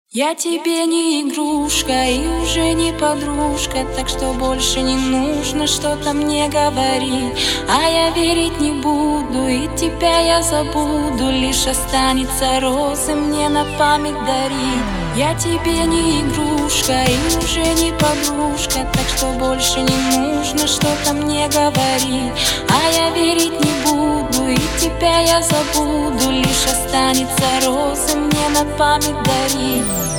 Я тебе не игрушка и уже не подружка, так что больше не нужно что-то мне говорить. А я верить не буду, и тебя я забуду, лишь останется розы мне на память дарить. Я тебе не игрушка и уже не подружка, так что больше не нужно что-то мне говорить. А я верить не буду, и тебя я забуду, лишь останется розы мне на память дарить.